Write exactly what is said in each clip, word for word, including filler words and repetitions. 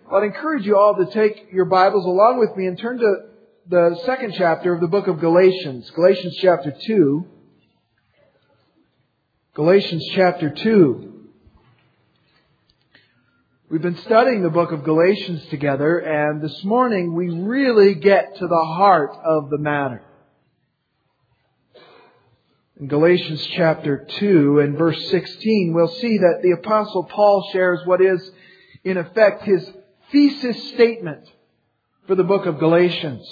Well, I'd encourage you all to take your Bibles along with me and turn to the second chapter of the book of Galatians. Galatians chapter two. Galatians chapter two. We've been studying the book of Galatians together, and this morning we really get to the heart of the matter. In Galatians chapter two and verse sixteen, we'll see that the Apostle Paul shares what is, in effect, his thesis statement for the book of Galatians.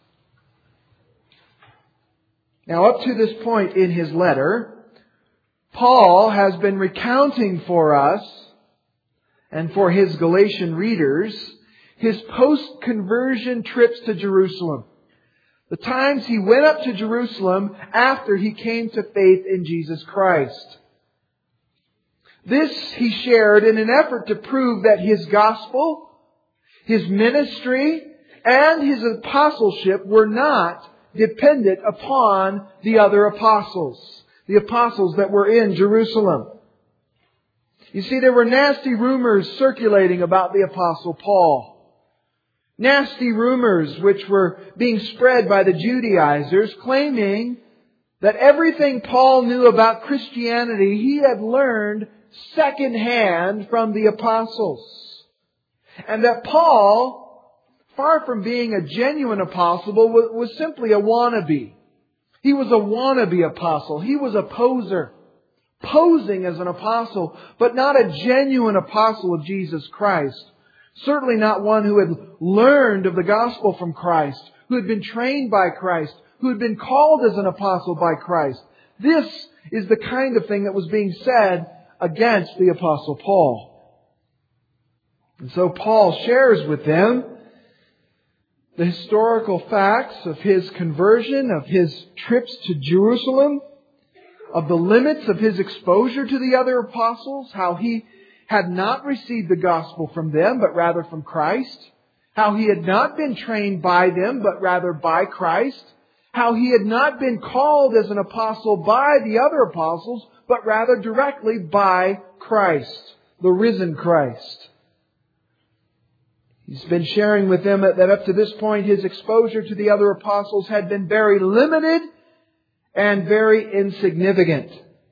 Now, up to this point in his letter, Paul has been recounting for us and for his Galatian readers his post-conversion trips to Jerusalem. The times he went up to Jerusalem after he came to faith in Jesus Christ. This he shared in an effort to prove that his gospel, his ministry, and his apostleship were not dependent upon the other apostles. The apostles that were in Jerusalem. You see, there were nasty rumors circulating about the Apostle Paul. Nasty rumors which were being spread by the Judaizers, claiming that everything Paul knew about Christianity he had learned secondhand from the apostles. And that Paul, far from being a genuine apostle, was simply a wannabe. He was a wannabe apostle. He was a poser. Posing as an apostle, but not a genuine apostle of Jesus Christ. Certainly not one who had learned of the gospel from Christ, who had been trained by Christ, who had been called as an apostle by Christ. This is the kind of thing that was being said against the Apostle Paul. And so Paul shares with them the historical facts of his conversion, of his trips to Jerusalem, of the limits of his exposure to the other apostles, how he had not received the gospel from them, but rather from Christ, how he had not been trained by them, but rather by Christ, how he had not been called as an apostle by the other apostles, but rather directly by Christ, the risen Christ. He's been sharing with them that up to this point his exposure to the other apostles had been very limited and very insignificant.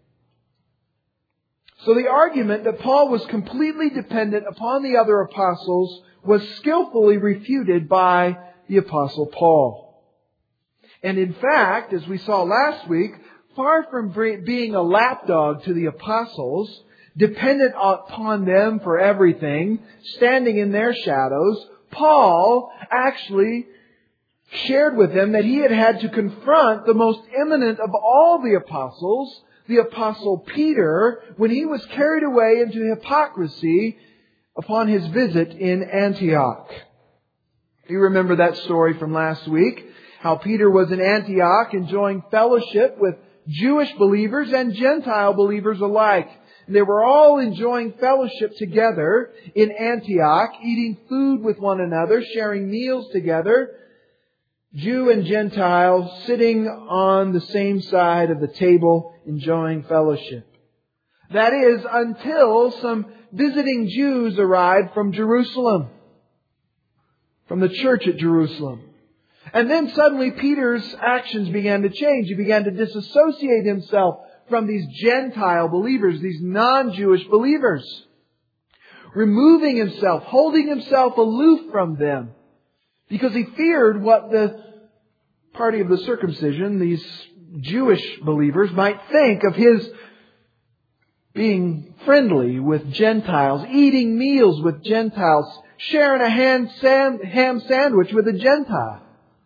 So the argument that Paul was completely dependent upon the other apostles was skillfully refuted by the Apostle Paul. And in fact, as we saw last week, far from being a lapdog to the apostles, dependent upon them for everything, standing in their shadows, Paul actually shared with them that he had had to confront the most eminent of all the apostles, the Apostle Peter, when he was carried away into hypocrisy upon his visit in Antioch. You remember that story from last week, how Peter was in Antioch enjoying fellowship with Jewish believers and Gentile believers alike. They were all enjoying fellowship together in Antioch, eating food with one another, sharing meals together, Jew and Gentile sitting on the same side of the table, enjoying fellowship. That is, until some visiting Jews arrived from Jerusalem, from the church at Jerusalem. And then suddenly Peter's actions began to change. He began to disassociate himself from these Gentile believers, these non-Jewish believers. Removing himself, holding himself aloof from them. Because he feared what the party of the circumcision, these Jewish believers, might think of his being friendly with Gentiles, eating meals with Gentiles, sharing a ham, sam, ham sandwich with a Gentile.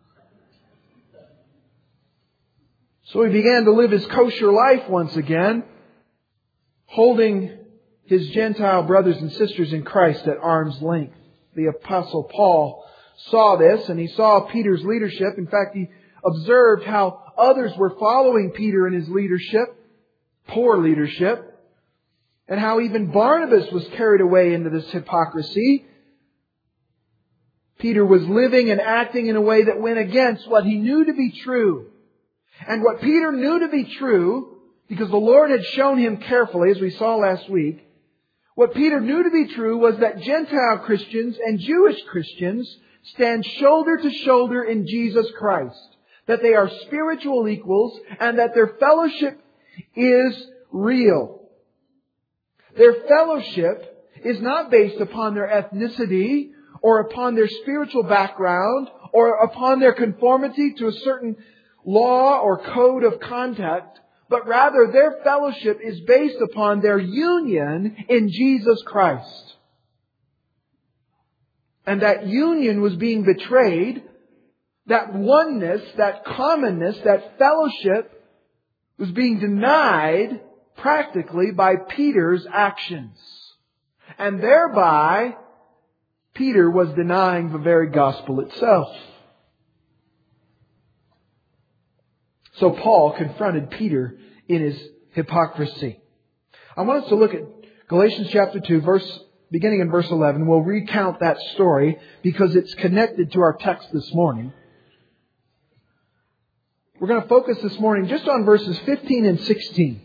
So he began to live his kosher life once again, holding his Gentile brothers and sisters in Christ at arm's length. The Apostle Paul saw this, and he saw Peter's leadership. In fact, he observed how others were following Peter in his leadership, poor leadership, and how even Barnabas was carried away into this hypocrisy. Peter was living and acting in a way that went against what he knew to be true. And what Peter knew to be true, because the Lord had shown him carefully, as we saw last week, What Peter knew to be true was that Gentile Christians and Jewish Christians stand shoulder to shoulder in Jesus Christ. That they are spiritual equals and that their fellowship is real. Their fellowship is not based upon their ethnicity or upon their spiritual background or upon their conformity to a certain law or code of conduct, but rather their fellowship is based upon their union in Jesus Christ. And that union was being betrayed. That oneness, that commonness, that fellowship was being denied practically by Peter's actions. And thereby, Peter was denying the very gospel itself. So Paul confronted Peter in his hypocrisy. I want us to look at Galatians chapter two, verse beginning in verse eleven. We'll recount that story because it's connected to our text this morning. We're going to focus this morning just on verses fifteen and sixteen.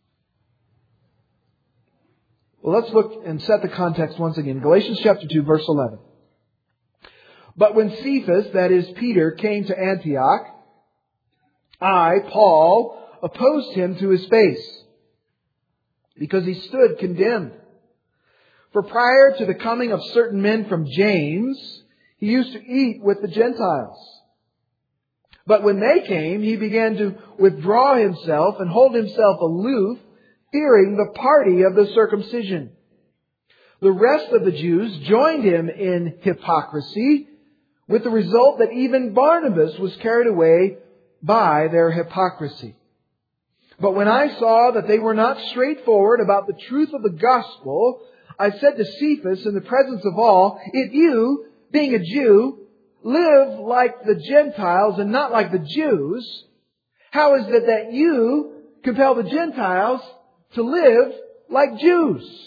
Well, let's look and set the context once again. Galatians chapter two, verse eleven. But when Cephas, that is Peter, came to Antioch, I, Paul, opposed him to his face, because he stood condemned. For prior to the coming of certain men from James, he used to eat with the Gentiles. But when they came, he began to withdraw himself and hold himself aloof, fearing the party of the circumcision. The rest of the Jews joined him in hypocrisy, with the result that even Barnabas was carried away by their hypocrisy. But when I saw that they were not straightforward about the truth of the gospel, I said to Cephas in the presence of all, if you, being a Jew, live like the Gentiles and not like the Jews, how is it that you compel the Gentiles to live like Jews?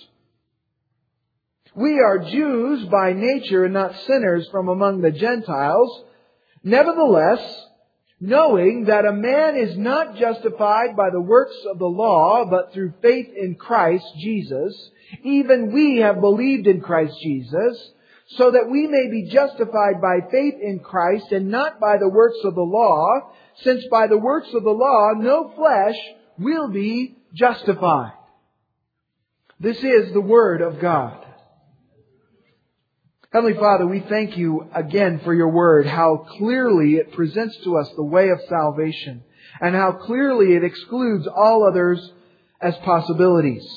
We are Jews by nature and not sinners from among the Gentiles. Nevertheless, knowing that a man is not justified by the works of the law, but through faith in Christ Jesus, even we have believed in Christ Jesus, so that we may be justified by faith in Christ and not by the works of the law, since by the works of the law no flesh will be justified. This is the Word of God. Heavenly Father, we thank you again for your Word, how clearly it presents to us the way of salvation, and how clearly it excludes all others as possibilities.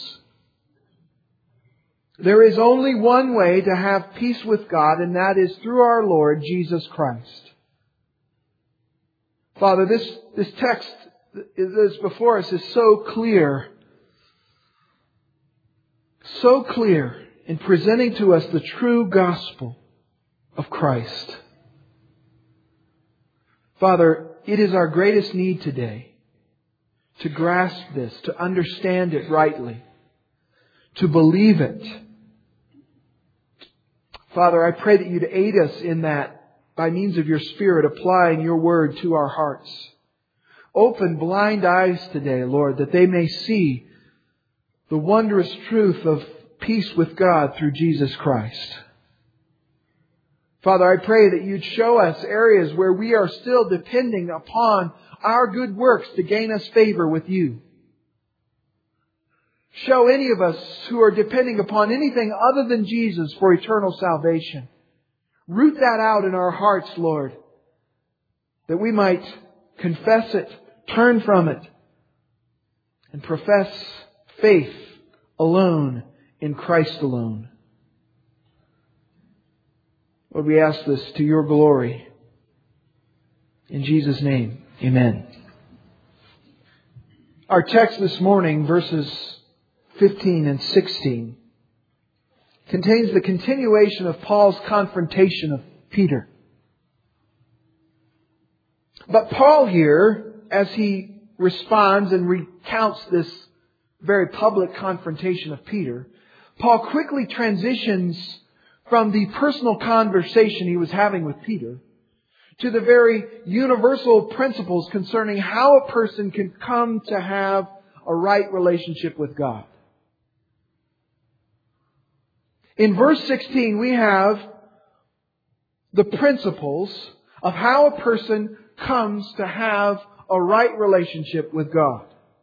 There is only one way to have peace with God, and that is through our Lord Jesus Christ. Father, this, this text that is before us is so clear, so clear in presenting to us the true gospel of Christ. Father, it is our greatest need today to grasp this, to understand it rightly, to believe it. Father, I pray that you'd aid us in that by means of your Spirit, applying your word to our hearts. Open blind eyes today, Lord, that they may see the wondrous truth of peace with God through Jesus Christ. Father, I pray that you'd show us areas where we are still depending upon our good works to gain us favor with you. Show any of us who are depending upon anything other than Jesus for eternal salvation. Root that out in our hearts, Lord, that we might confess it, turn from it, and profess faith alone in Christ alone. Lord, we ask this to your glory. In Jesus' name, amen. Our text this morning, verses fifteen and sixteen, contains the continuation of Paul's confrontation of Peter. But Paul here, as he responds and recounts this very public confrontation of Peter, Paul quickly transitions from the personal conversation he was having with Peter to the very universal principles concerning how a person can come to have a right relationship with God. In verse sixteen, we have the principles of how a person comes to have a right relationship with God.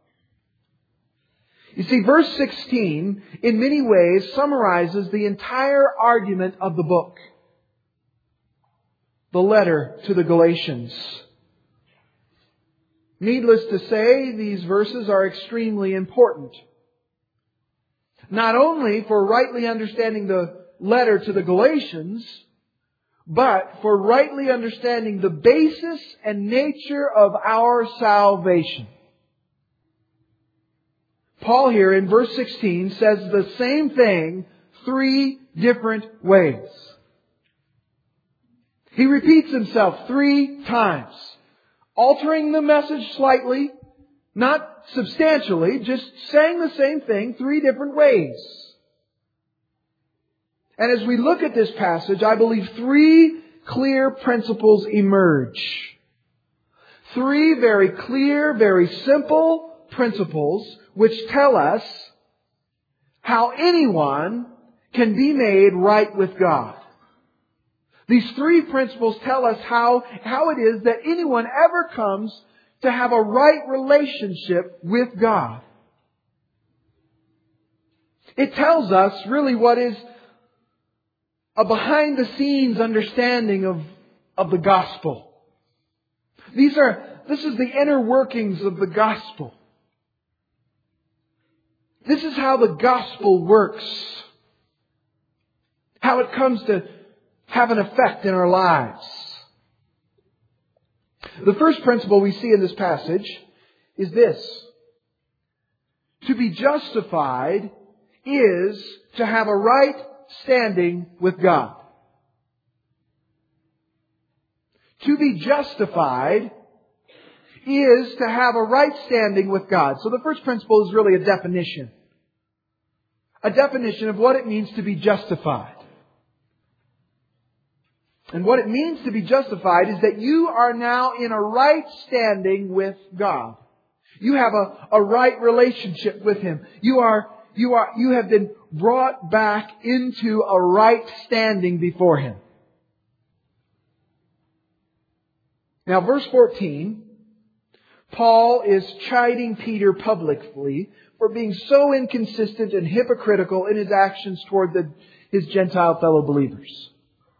You see, verse sixteen, in many ways, summarizes the entire argument of the book, the letter to the Galatians. Needless to say, these verses are extremely important. Not only for rightly understanding the letter to the Galatians, but for rightly understanding the basis and nature of our salvation. Paul here in verse sixteen says the same thing three different ways. He repeats himself three times, altering the message slightly, not substantially, just saying the same thing three different ways. And as we look at this passage, I believe three clear principles emerge. Three very clear, very simple principles which tell us how anyone can be made right with God. These three principles tell us how, how it is that anyone ever comes to have a right relationship with God. It tells us really what is a behind-the-scenes understanding of, of the gospel. These are, this is the inner workings of the gospel. This is how the gospel works. How it comes to have an effect in our lives. The first principle we see in this passage is this. To be justified is to have a right standing with God. To be justified is to have a right standing with God. So the first principle is really a definition. A definition of what it means to be justified. And what it means to be justified is that you are now in a right standing with God. You have a, a right relationship with Him. You are, you are, you have been brought back into a right standing before Him. Now, verse fourteen, Paul is chiding Peter publicly for being so inconsistent and hypocritical in his actions toward the, his Gentile fellow believers.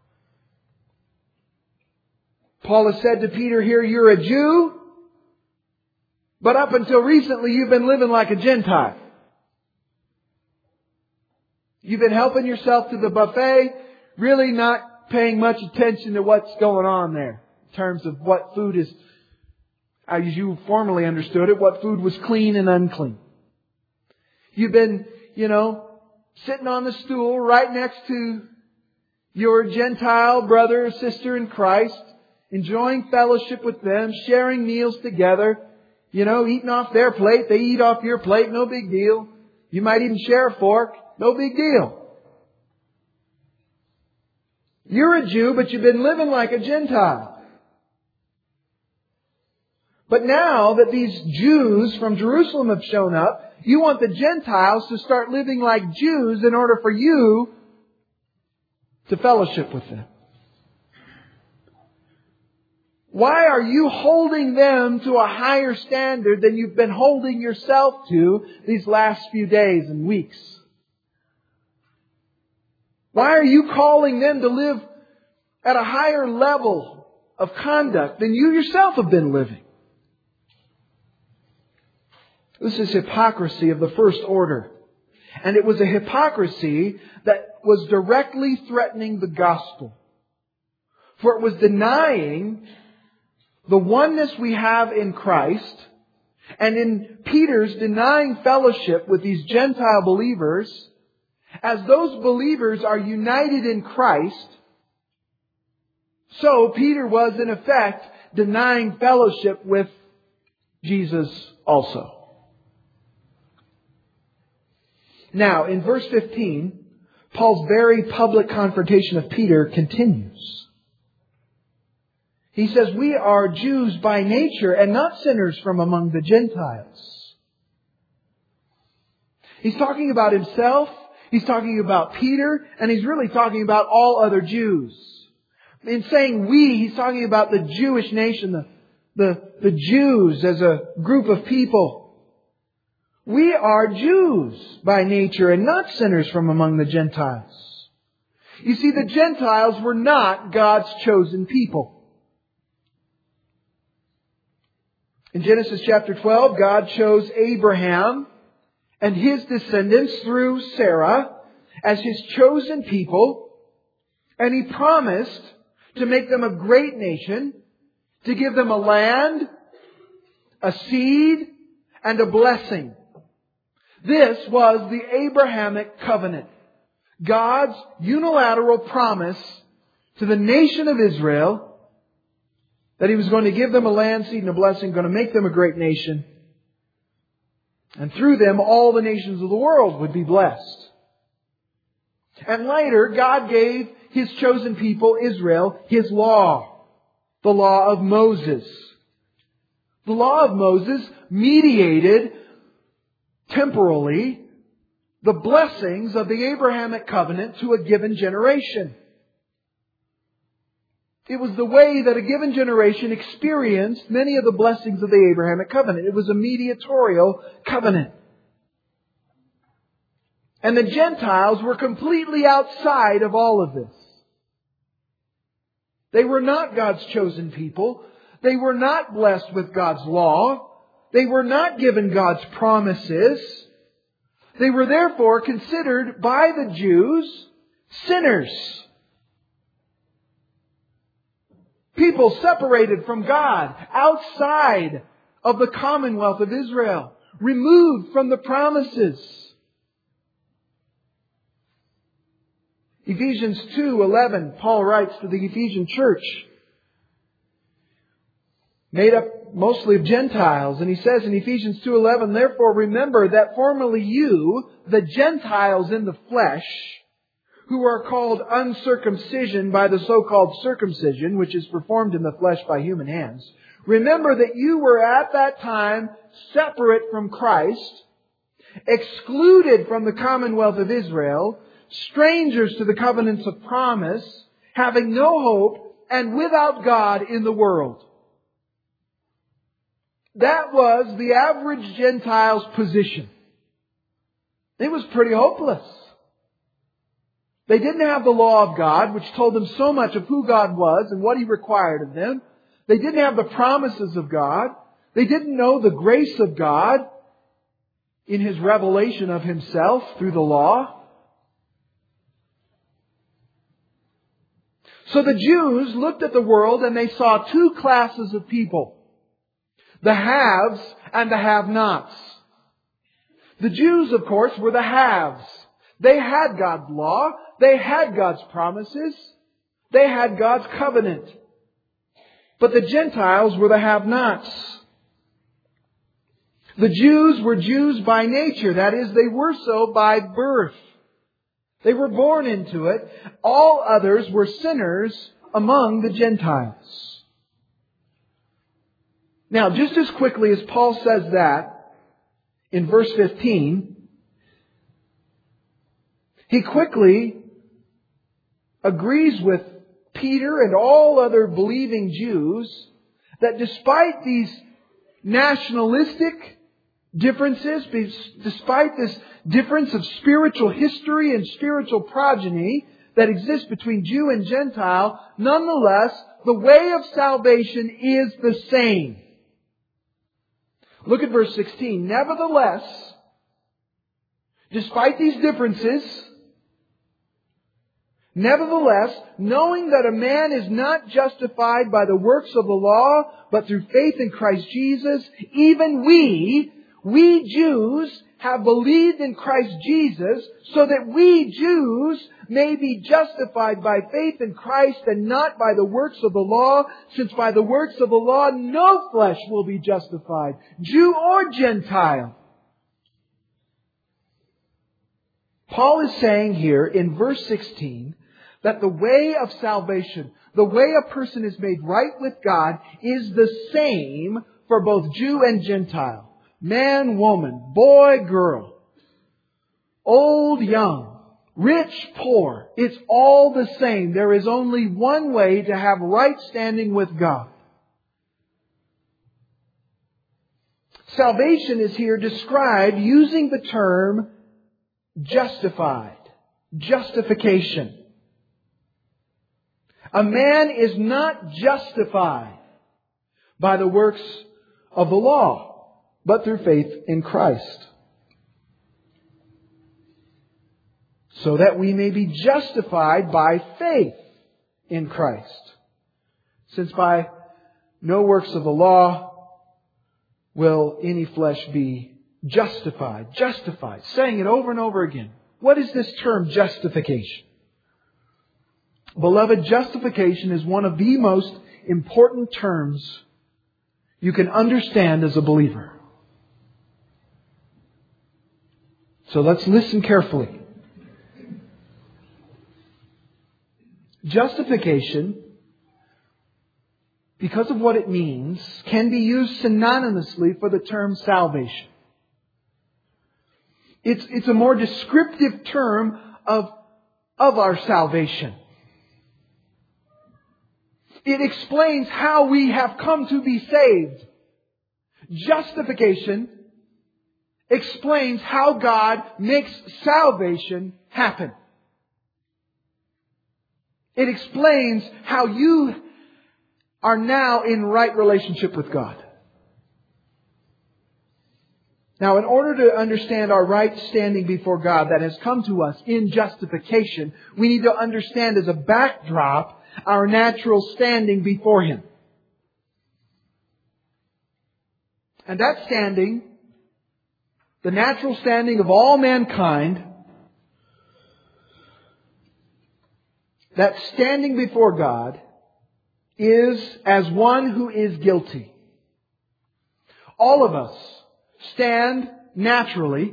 Paul has said to Peter here, you're a Jew, but up until recently you've been living like a Gentile. You've been helping yourself to the buffet, really not paying much attention to what's going on there in terms of what food is, as you formerly understood it, what food was clean and unclean. You've been, you know, sitting on the stool right next to your Gentile brother or sister in Christ, enjoying fellowship with them, sharing meals together, you know, eating off their plate. They eat off your plate, no big deal. You might even share a fork, no big deal. You're a Jew, but you've been living like a Gentile. But now that these Jews from Jerusalem have shown up, you want the Gentiles to start living like Jews in order for you to fellowship with them. Why are you holding them to a higher standard than you've been holding yourself to these last few days and weeks? Why are you calling them to live at a higher level of conduct than you yourself have been living? This is hypocrisy of the first order. And it was a hypocrisy that was directly threatening the gospel. For it was denying the oneness we have in Christ, and in Peter's denying fellowship with these Gentile believers, as those believers are united in Christ, so Peter was in effect denying fellowship with Jesus also. Now, in verse fifteen, Paul's very public confrontation of Peter continues. He says, we are Jews by nature and not sinners from among the Gentiles. He's talking about himself. He's talking about Peter, and he's really talking about all other Jews. In saying we, he's talking about the Jewish nation, the, the, the Jews as a group of people. We are Jews by nature and not sinners from among the Gentiles. You see, the Gentiles were not God's chosen people. In Genesis chapter twelve, God chose Abraham and his descendants through Sarah as His chosen people, and He promised to make them a great nation, to give them a land, a seed, and a blessing. This was the Abrahamic covenant, God's unilateral promise to the nation of Israel that He was going to give them a land, seed, and a blessing, going to make them a great nation. And through them, all the nations of the world would be blessed. And later, God gave His chosen people, Israel, His law. The law of Moses. The law of Moses mediated temporally the blessings of the Abrahamic covenant to a given generation. It was the way that a given generation experienced many of the blessings of the Abrahamic covenant. It was a mediatorial covenant. And the Gentiles were completely outside of all of this. They were not God's chosen people. They were not blessed with God's law. They were not given God's promises. They were therefore considered by the Jews sinners. People separated from God, outside of the commonwealth of Israel, removed from the promises. Ephesians two eleven, Paul writes to the Ephesian church, made up mostly of Gentiles. And he says in Ephesians two eleven, therefore remember that formerly you, the Gentiles in the flesh, who are called uncircumcision by the so-called circumcision, which is performed in the flesh by human hands. Remember that you were at that time separate from Christ, excluded from the commonwealth of Israel, strangers to the covenants of promise, having no hope, and without God in the world. That was the average Gentile's position. It was pretty hopeless. They didn't have the law of God, which told them so much of who God was and what He required of them. They didn't have the promises of God. They didn't know the grace of God in His revelation of Himself through the law. So the Jews looked at the world and they saw two classes of people. The haves and the have-nots. The Jews, of course, were the haves. They had God's law. They had God's promises. They had God's covenant. But the Gentiles were the have-nots. The Jews were Jews by nature. That is, they were so by birth. They were born into it. All others were sinners among the Gentiles. Now, just as quickly as Paul says that, in verse fifteen, he quickly agrees with Peter and all other believing Jews that despite these nationalistic differences, despite this difference of spiritual history and spiritual progeny that exists between Jew and Gentile, nonetheless, the way of salvation is the same. Look at verse sixteen. Nevertheless, despite these differences, nevertheless, knowing that a man is not justified by the works of the law, but through faith in Christ Jesus, even we, we Jews, have believed in Christ Jesus, so that we Jews may be justified by faith in Christ and not by the works of the law, since by the works of the law no flesh will be justified, Jew or Gentile. Paul is saying here in verse sixteen that the way of salvation, the way a person is made right with God, is the same for both Jew and Gentile. Man, woman, boy, girl, old, young. rich, poor, it's all the same. There is only one way to have right standing with God. Salvation is here described using the term justified, justification. A man is not justified by the works of the law, but through faith in Christ. So that we may be justified by faith in Christ. Since by no works of the law will any flesh be justified. Justified. Saying it over and over again. What is this term justification? Beloved, justification is one of the most important terms you can understand as a believer. So let's listen carefully. Justification, because of what it means, can be used synonymously for the term salvation. It's, it's a more descriptive term of, of our salvation. It explains how we have come to be saved. Justification explains how God makes salvation happen. It explains how you are now in right relationship with God. Now, in order to understand our right standing before God that has come to us in justification, we need to understand as a backdrop our natural standing before Him. And that standing, the natural standing of all mankind, that standing before God is as one who is guilty. All of us stand naturally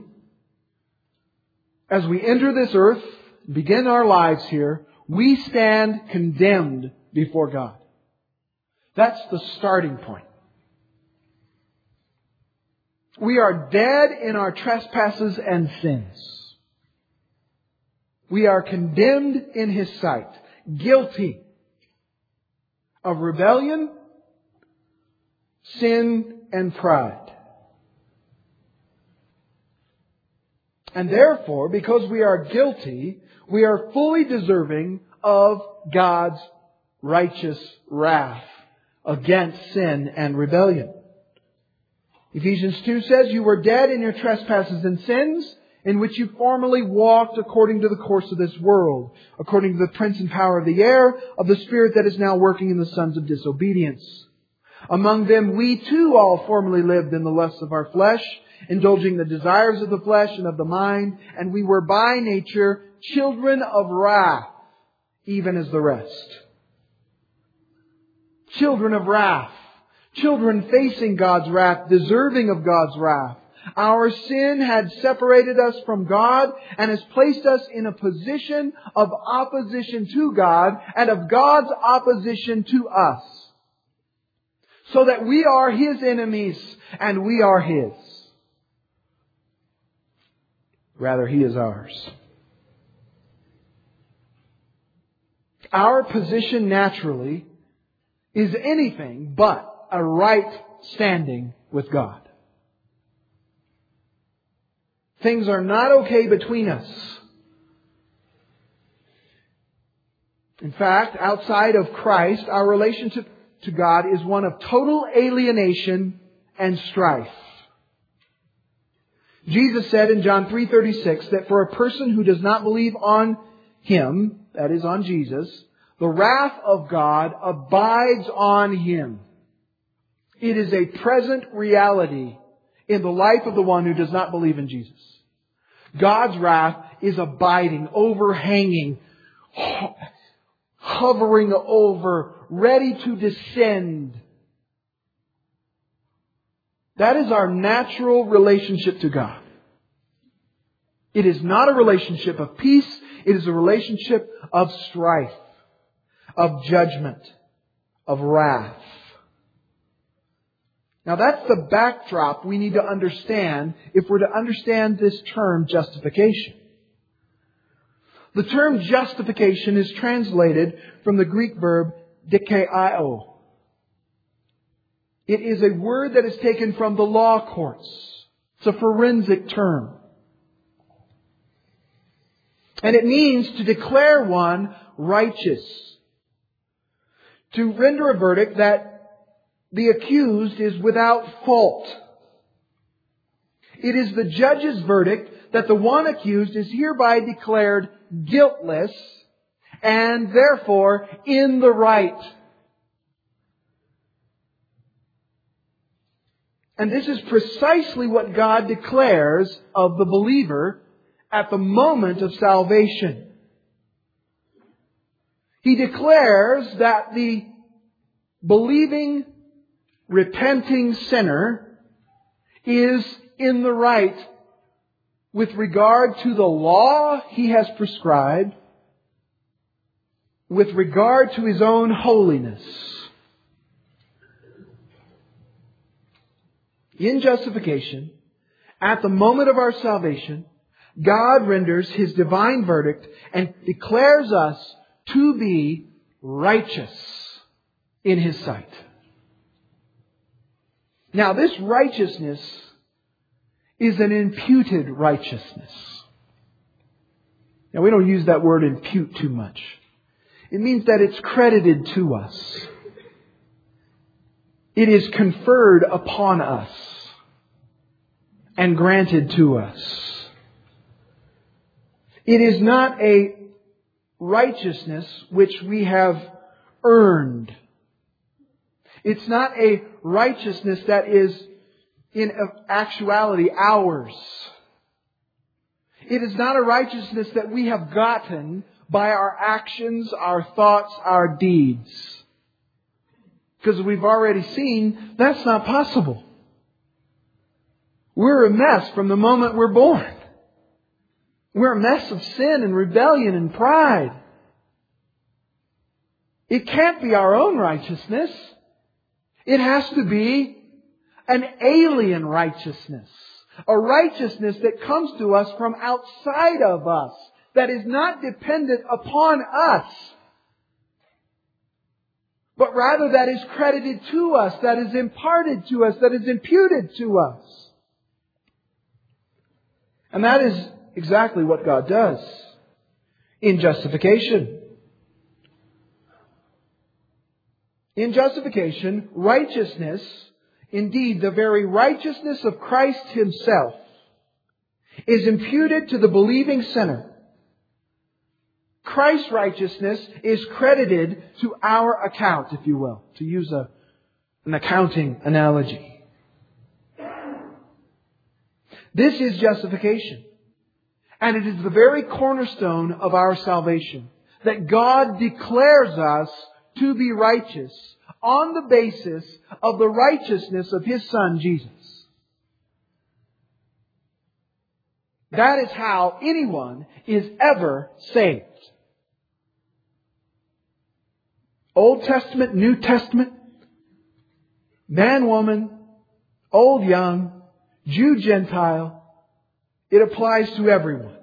as we enter this earth, begin our lives here, we stand condemned before God. That's the starting point. We are dead in our trespasses and sins. We are condemned in His sight, guilty of rebellion, sin, and pride. And therefore, because we are guilty, we are fully deserving of God's righteous wrath against sin and rebellion. Ephesians two says, "You were dead in your trespasses and sins, in which you formerly walked according to the course of this world, according to the prince and power of the air, of the spirit that is now working in the sons of disobedience. Among them we too all formerly lived in the lusts of our flesh, indulging the desires of the flesh and of the mind, and we were by nature children of wrath, even as the rest." Children of wrath. Children facing God's wrath, deserving of God's wrath. Our sin had separated us from God and has placed us in a position of opposition to God and of God's opposition to us. So that we are His enemies and we are His. Rather, He is ours. Our position naturally is anything but a right standing with God. Things are not okay between us. In fact, outside of Christ, our relationship to God is one of total alienation and strife. Jesus said in John three thirty-six that for a person who does not believe on Him, that is on Jesus, the wrath of God abides on him. It is a present reality in the life of the one who does not believe in Jesus. God's wrath is abiding, overhanging, hovering over, ready to descend. That is our natural relationship to God. It is not a relationship of peace. It is a relationship of strife, of judgment, of wrath. Now that's the backdrop we need to understand if we're to understand this term justification. The term justification is translated from the Greek verb dikaio. It is a word that is taken from the law courts. It's a forensic term. And it means to declare one righteous. To render a verdict that the accused is without fault. It is the judge's verdict that the one accused is hereby declared guiltless and therefore in the right. And this is precisely what God declares of the believer at the moment of salvation. He declares that the believing, repenting sinner is in the right with regard to the law He has prescribed, with regard to his own holiness. In justification, at the moment of our salvation, God renders His divine verdict and declares us to be righteous in His sight. Now, this righteousness is an imputed righteousness. Now, we don't use that word impute too much. It means that it's credited to us. It is conferred upon us and granted to us. It is not a righteousness which we have earned. It's not a righteousness that is in actuality ours. It is not a righteousness that we have gotten by our actions, our thoughts, our deeds. Because we've already seen that's not possible. We're a mess from the moment we're born. We're a mess of sin and rebellion and pride. It can't be our own righteousness. It has to be an alien righteousness. A righteousness that comes to us from outside of us. That is not dependent upon us. But rather that is credited to us. That is imparted to us. That is imputed to us. And that is exactly what God does in justification. In justification, righteousness, indeed the very righteousness of Christ Himself, is imputed to the believing sinner. Christ's righteousness is credited to our account, if you will, to use a, an accounting analogy. This is justification. And it is the very cornerstone of our salvation. That God declares us to be righteous on the basis of the righteousness of His Son, Jesus. That is how anyone is ever saved. Old Testament, New Testament, man, woman, old, young, Jew, Gentile, it applies to everyone.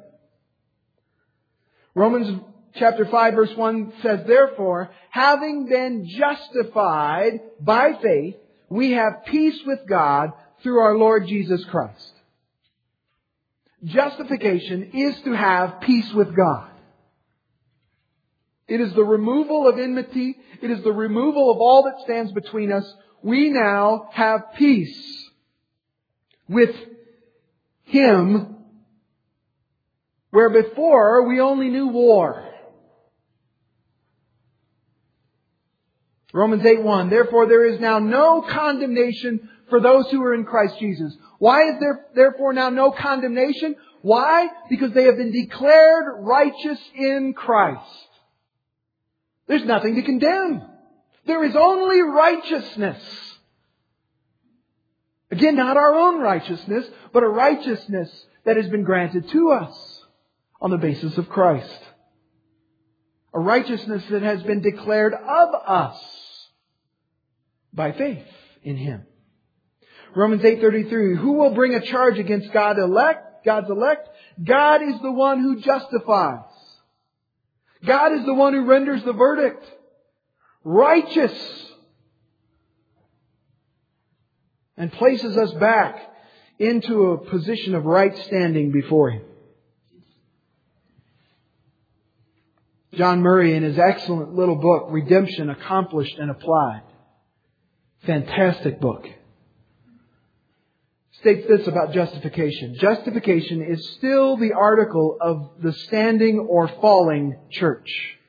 Romans chapter five verse one says, therefore, having been justified by faith, we have peace with God through our Lord Jesus Christ. Justification is to have peace with God. It is the removal of enmity. It is the removal of all that stands between us. We now have peace with Him, where before we only knew war. Romans eight one, therefore there is now no condemnation for those who are in Christ Jesus. Why is there therefore now no condemnation? Why? Because they have been declared righteous in Christ. There's nothing to condemn. There is only righteousness. Again, not our own righteousness, but a righteousness that has been granted to us on the basis of Christ. A righteousness that has been declared of us by faith in Him. Romans eight thirty-three, who will bring a charge against God elect, God's elect? God is the one who justifies. God is the one who renders the verdict. Righteous. And places us back into a position of right standing before Him. John Murray, in his excellent little book, Redemption Accomplished and Applied, fantastic book, states this about justification. Justification is still the article of the standing or falling church.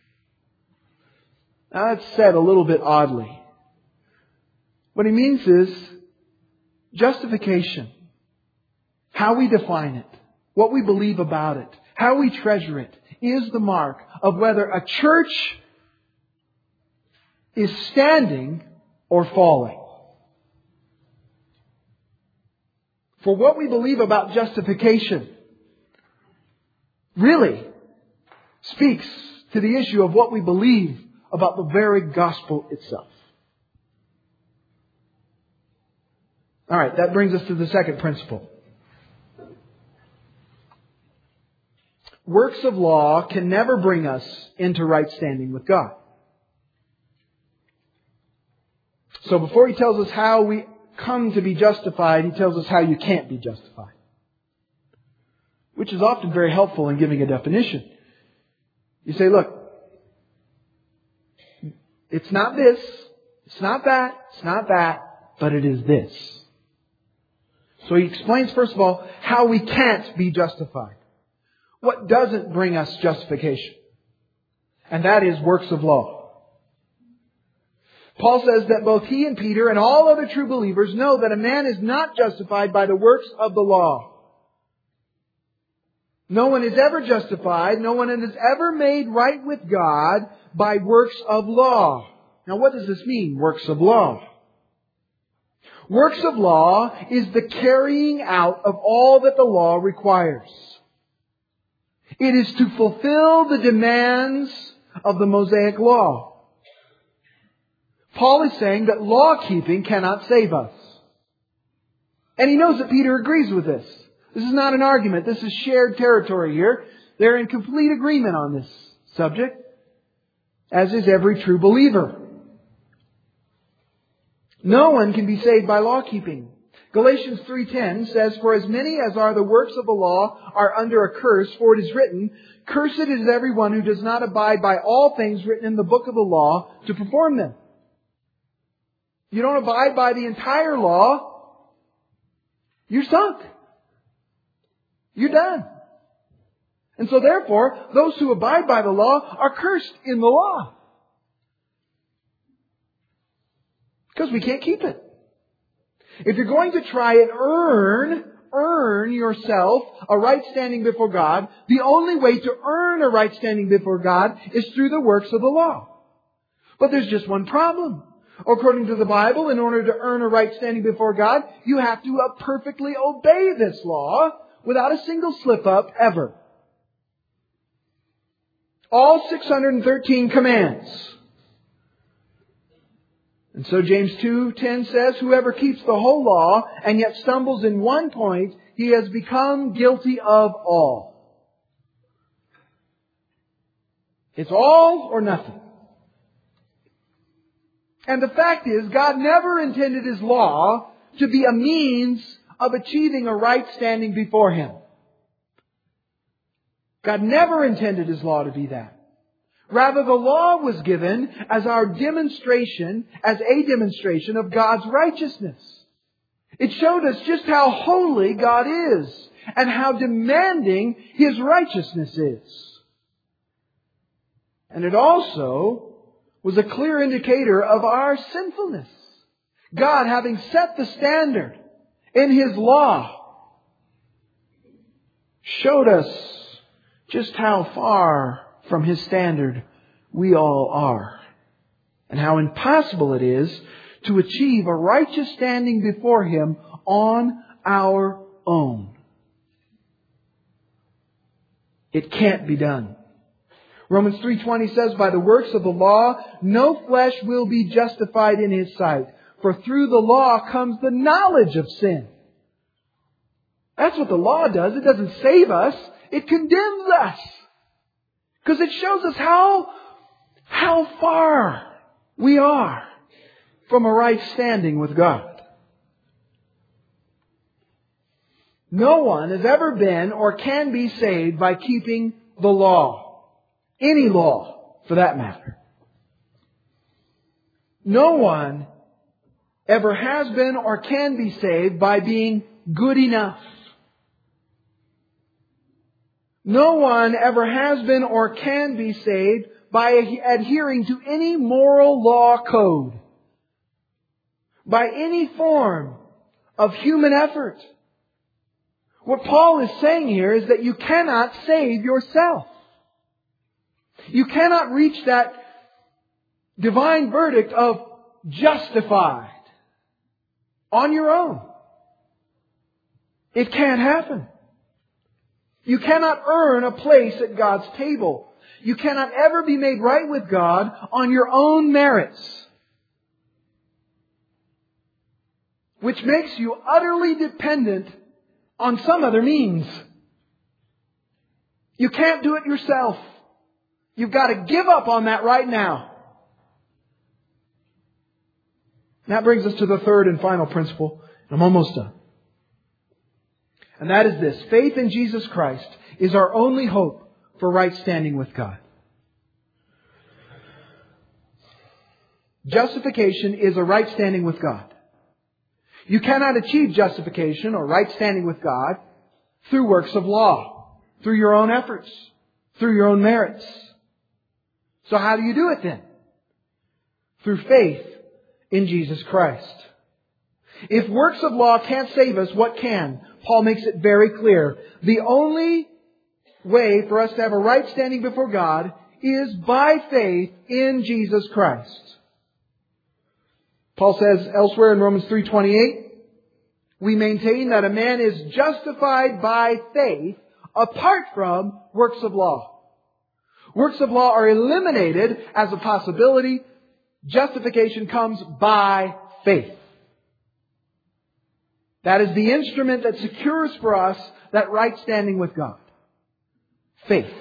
Now that's said a little bit oddly. What he means is justification, how we define it, what we believe about it, how we treasure it, is the mark of whether a church is standing or falling. For what we believe about justification really speaks to the issue of what we believe about the very gospel itself. All right, that brings us to the second principle. Works of law can never bring us into right standing with God. So before he tells us how we come to be justified, he tells us how you can't be justified. Which is often very helpful in giving a definition. You say, look, it's not this, it's not that, it's not that, but it is this. So he explains, first of all, how we can't be justified. What doesn't bring us justification? And that is works of law. Paul says that both he and Peter and all other true believers know that a man is not justified by the works of the law. No one is ever justified, no one is ever made right with God by works of law. Now what does this mean, works of law? Works of law is the carrying out of all that the law requires. It is to fulfill the demands of the Mosaic law. Paul is saying that law keeping cannot save us. And he knows that Peter agrees with this. This is not an argument. This is shared territory here. They're in complete agreement on this subject, as is every true believer. No one can be saved by law keeping. Galatians three ten says, "For as many as are the works of the law are under a curse, for it is written, Cursed is everyone who does not abide by all things written in the book of the law to perform them." You don't abide by the entire law, you're sunk. You're done. And so therefore, those who abide by the law are cursed in the law. Because we can't keep it. If you're going to try and earn, earn yourself a right standing before God, the only way to earn a right standing before God is through the works of the law. But there's just one problem. According to the Bible, in order to earn a right standing before God, you have to perfectly obey this law without a single slip up ever. All six hundred thirteen commands. And so James two ten says, "Whoever keeps the whole law and yet stumbles in one point, he has become guilty of all." It's all or nothing. And the fact is, God never intended His law to be a means of achieving a right standing before Him. God never intended His law to be that. Rather, the law was given as our demonstration, as a demonstration of God's righteousness. It showed us just how holy God is and how demanding His righteousness is. And it also was a clear indicator of our sinfulness. God, having set the standard in His law, showed us just how far from His standard we all are, and how impossible it is to achieve a righteous standing before Him on our own. It can't be done. Romans three twenty says, "By the works of the law, no flesh will be justified in His sight, for through the law comes the knowledge of sin." That's what the law does. It doesn't save us. It condemns us. Because it shows us how, how far we are from a right standing with God. No one has ever been or can be saved by keeping the law. Any law, for that matter. No one ever has been or can be saved by being good enough. No one ever has been or can be saved by adhering to any moral law code, by any form of human effort. What Paul is saying here is that you cannot save yourself. You cannot reach that divine verdict of justified on your own. It can't happen. You cannot earn a place at God's table. You cannot ever be made right with God on your own merits. Which makes you utterly dependent on some other means. You can't do it yourself. You've got to give up on that right now. That brings us to the third and final principle. I'm almost done. And that is this. Faith in Jesus Christ is our only hope for right standing with God. Justification is a right standing with God. You cannot achieve justification or right standing with God through works of law, through your own efforts, through your own merits. So how do you do it then? Through faith in Jesus Christ. If works of law can't save us, what can? Paul makes it very clear. The only way for us to have a right standing before God is by faith in Jesus Christ. Paul says elsewhere in Romans three twenty-eight, we maintain that a man is justified by faith apart from works of law. Works of law are eliminated as a possibility. Justification comes by faith. That is the instrument that secures for us that right standing with God. Faith.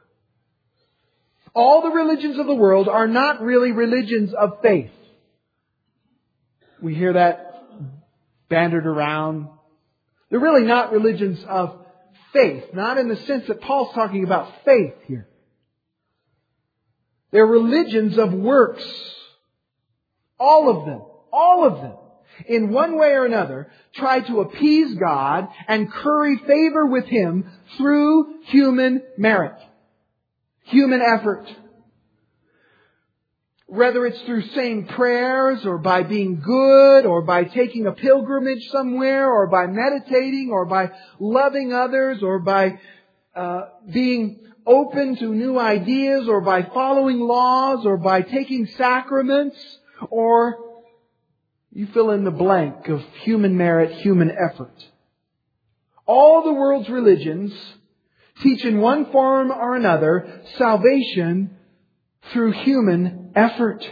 All the religions of the world are not really religions of faith. We hear that bandied around. They're really not religions of faith. Not in the sense that Paul's talking about faith here. They're religions of works. All of them. All of them. In one way or another, try to appease God and curry favor with Him through human merit. Human effort. Whether it's through saying prayers, or by being good, or by taking a pilgrimage somewhere, or by meditating, or by loving others, or by uh, being open to new ideas, or by following laws, or by taking sacraments, or you fill in the blank of human merit, human effort. All the world's religions teach in one form or another salvation through human effort.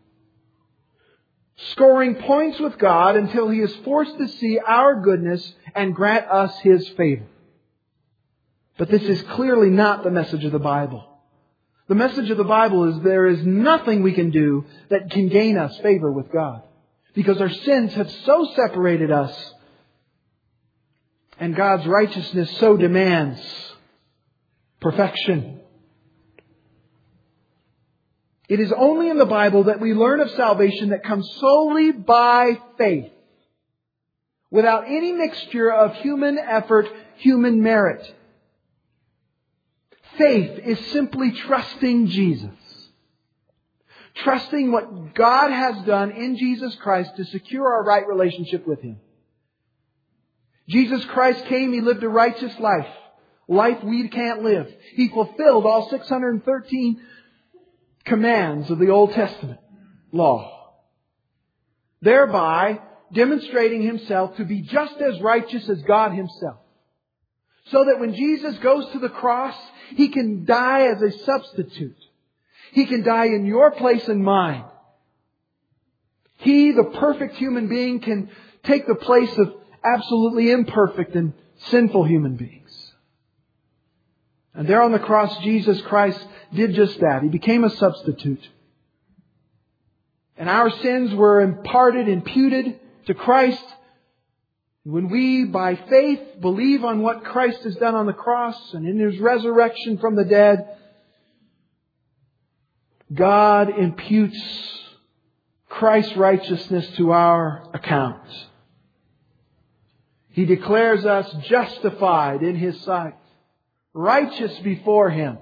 Scoring points with God until He is forced to see our goodness and grant us His favor. But this is clearly not the message of the Bible. The message of the Bible is there is nothing we can do that can gain us favor with God. Because our sins have so separated us, and God's righteousness so demands perfection. It is only in the Bible that we learn of salvation that comes solely by faith, without any mixture of human effort, human merit. Faith is simply trusting Jesus. Trusting what God has done in Jesus Christ to secure our right relationship with Him. Jesus Christ came, He lived a righteous life. Life we can't live. He fulfilled all six hundred thirteen commands of the Old Testament law. Thereby demonstrating Himself to be just as righteous as God Himself. So that when Jesus goes to the cross, He can die as a substitute. He can die in your place and mine. He, the perfect human being, can take the place of absolutely imperfect and sinful human beings. And there on the cross, Jesus Christ did just that. He became a substitute. And our sins were imparted, imputed to Christ. When we, by faith, believe on what Christ has done on the cross and in His resurrection from the dead, God imputes Christ's righteousness to our account. He declares us justified in His sight, righteous before Him,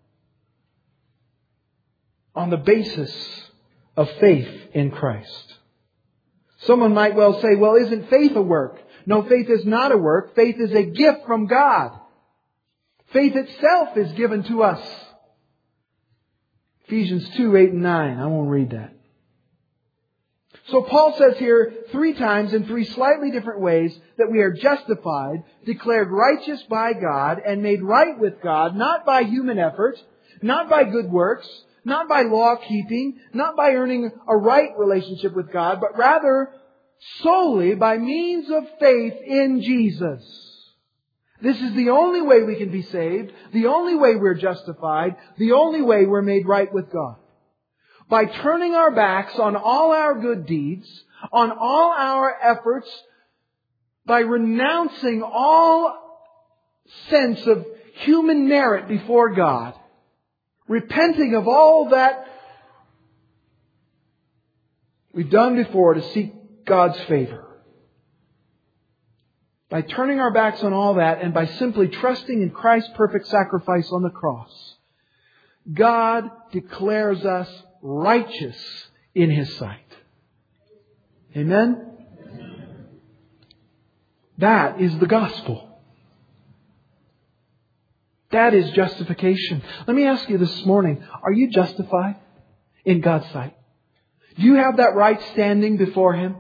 on the basis of faith in Christ. Someone might well say, well, isn't faith a work? No, faith is not a work. Faith is a gift from God. Faith itself is given to us. Ephesians two, eight and nine. I won't read that. So Paul says here three times in three slightly different ways that we are justified, declared righteous by God, and made right with God, not by human effort, not by good works, not by law keeping, not by earning a right relationship with God, but rather solely by means of faith in Jesus. This is the only way we can be saved, the only way we're justified, the only way we're made right with God. By turning our backs on all our good deeds, on all our efforts, by renouncing all sense of human merit before God, repenting of all that we've done before to seek God's favor. By turning our backs on all that and by simply trusting in Christ's perfect sacrifice on the cross, God declares us righteous in His sight. Amen? That is the gospel. That is justification. Let me ask you this morning, are you justified in God's sight? Do you have that right standing before Him?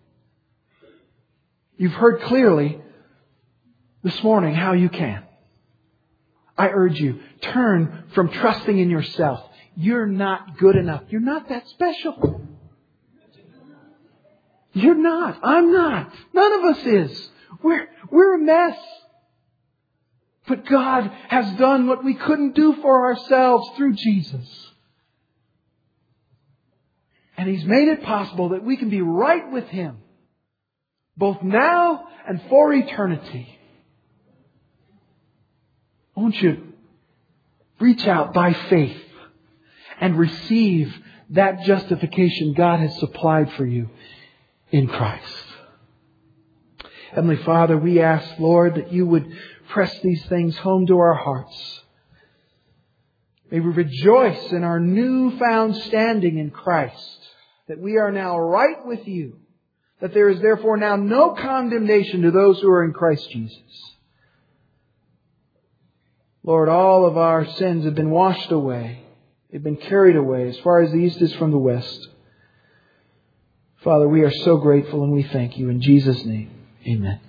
You've heard clearly this morning how you can. I urge you, turn from trusting in yourself. You're not good enough. You're not that special. You're not. I'm not. None of us is. We're, we're a mess. But God has done what we couldn't do for ourselves through Jesus. And He's made it possible that we can be right with Him, both now and for eternity. Won't you reach out by faith and receive that justification God has supplied for you in Christ? Heavenly Father, we ask, Lord, that You would press these things home to our hearts. May we rejoice in our newfound standing in Christ, that we are now right with You, that there is therefore now no condemnation to those who are in Christ Jesus. Lord, all of our sins have been washed away. They've been carried away as far as the east is from the west. Father, we are so grateful and we thank You. In Jesus' name, amen.